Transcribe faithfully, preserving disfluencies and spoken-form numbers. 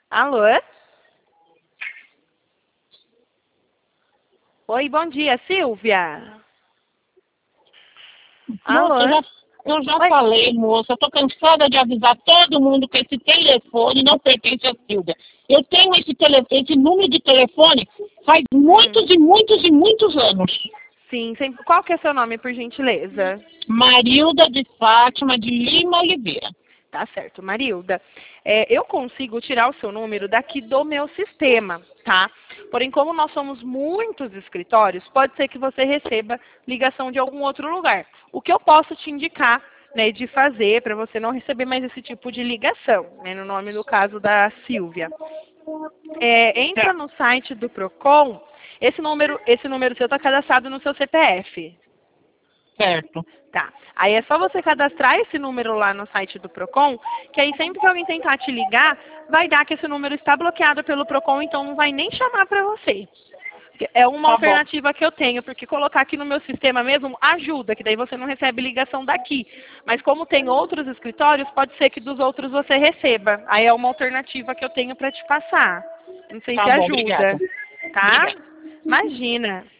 Alô? Oi, bom dia, Silvia. Alô? Moça, eu já, eu já Oi. falei, moça, eu tô cansada de avisar todo mundo que esse telefone não pertence a Silvia. Eu tenho esse, tele, esse número de telefone faz Hum, muitos e muitos e muitos anos. sim, sempre... qual que é seu nome, por gentileza? Marilda de Fátima de Lima Oliveira. Tá certo, Marilda. É, eu consigo tirar o seu número daqui do meu sistema, tá? Porém, como nós somos muitos escritórios, pode ser que você receba ligação de algum outro lugar. O que eu posso te indicar, né, de fazer para você não receber mais esse tipo de ligação, né, no nome do caso da Silvia. É, entra Tá, no site do Procon, esse número, esse número seu está cadastrado no seu C P F. certo. Tá. Aí é só você cadastrar esse número lá no site do Procon, que aí sempre que alguém tentar te ligar, vai dar que esse número está bloqueado pelo Procon, então não vai nem chamar para você. É uma Tá bom. alternativa que eu tenho, porque colocar aqui no meu sistema mesmo ajuda, que daí você não recebe ligação daqui. Mas como tem outros escritórios, pode ser que dos outros você receba. Aí é uma alternativa que eu tenho para te passar. Não sei se Tá bom, obrigada. ajuda, tá? Obrigada. Imagina.